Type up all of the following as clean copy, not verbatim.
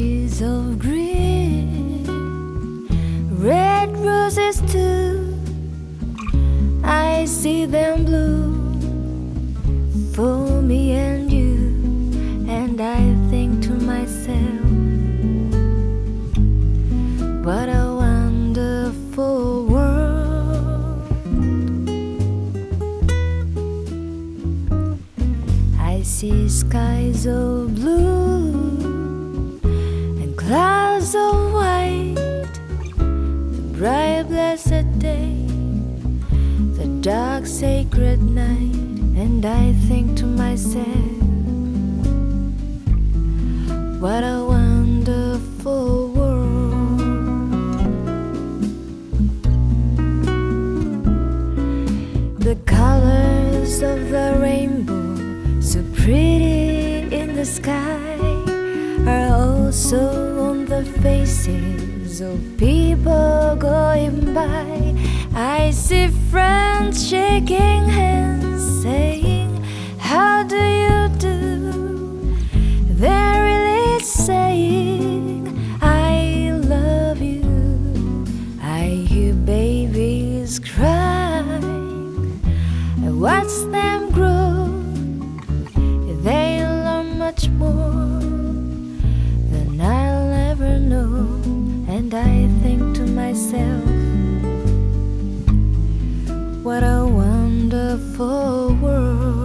trees of green, red roses too. I see them bloom for me and you, and I think to myself, what a wonderful world. I see skies of blue and clouds of white, the bright blessed day, the dark sacred night, and I think to myself, what a wonderful world. The colors of the rainbow, so pretty in the sky, are also on the faces of people going by. I see friends shaking hands, saying, how do you do? They're really saying, I love you. I hear babies crying, I watch them grow. They learn much more than I'll ever know, and I think to myself, what a wonderful world.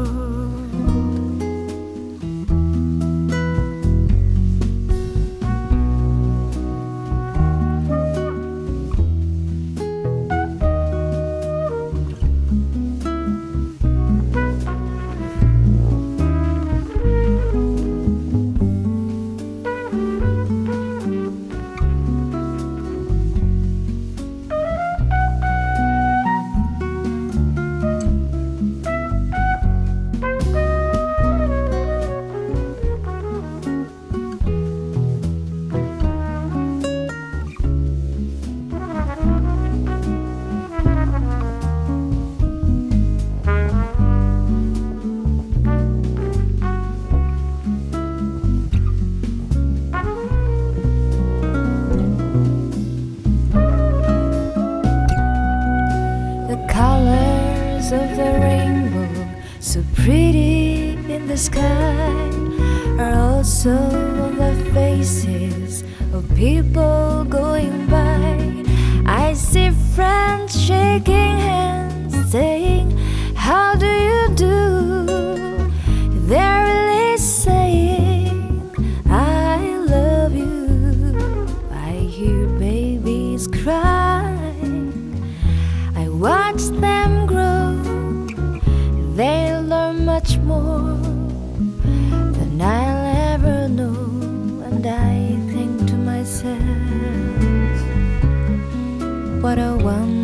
Colors of the rainbow, so pretty in the sky, are also on the faces of people going by. I see friends shaking hands, saying, how do you do? They're really saying, I love you. I hear babies crying, I watch them grow. They learn much more than I'll ever know, and I think to myself, what a wonderful